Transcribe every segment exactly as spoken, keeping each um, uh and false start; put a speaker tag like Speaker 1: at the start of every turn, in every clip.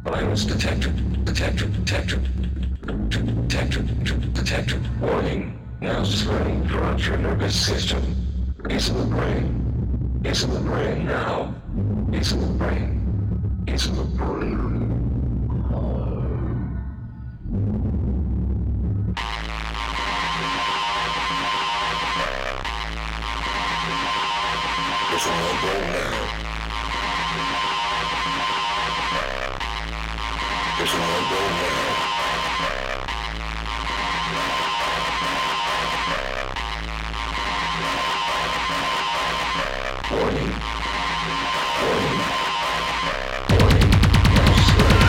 Speaker 1: Virus detected. Detected. Detected. Detected. Detected. Warning. Now spreading throughout your nervous system. It's in the brain. It's in the brain now. It's in the brain. It's in the brain. It's in the brain now. It's in the brain now. Warning. Warning. Warning. Now slowly.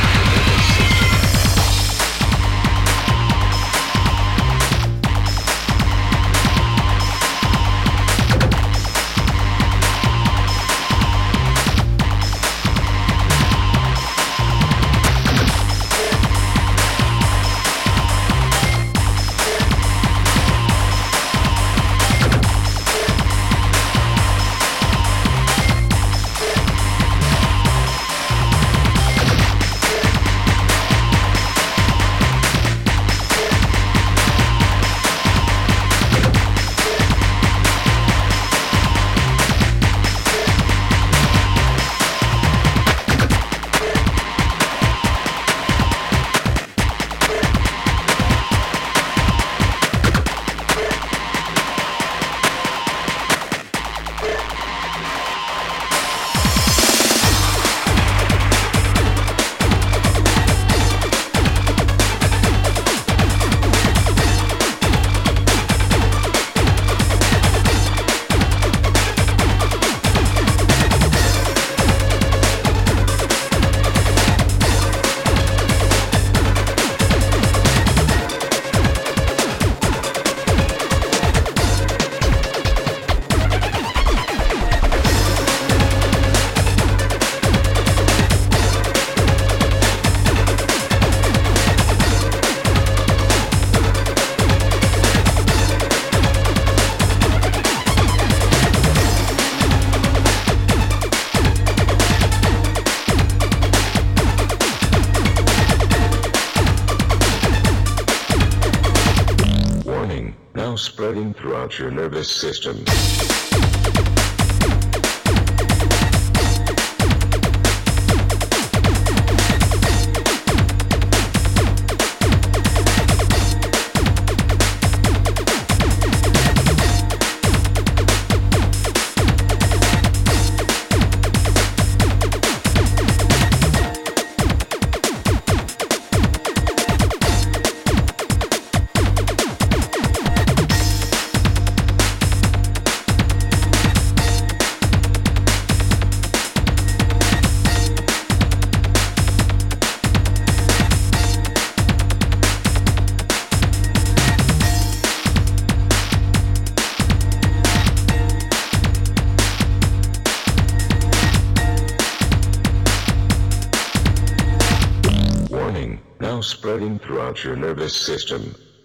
Speaker 1: Now spreading throughout your nervous system. Now spreading throughout your nervous system.